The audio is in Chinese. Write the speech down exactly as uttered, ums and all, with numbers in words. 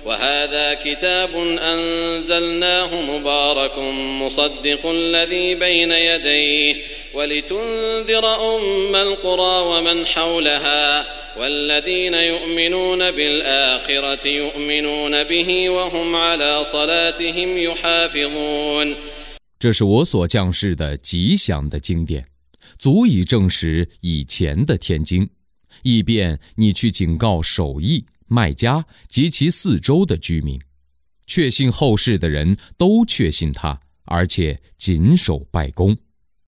وهذا كتاب أنزلناه مبارك مصدق الذي بين يديه ولتنذر أم القرى ومن حولها والذين يؤمنون بالآخرة يؤمنون به وهم على صلاتهم يحافظون。 这是我所降世的吉祥的经典，足以证实以前的天经，以便你去警告守义、麦加及其四周的居民。确信后世的人都确信他，而且谨守拜功。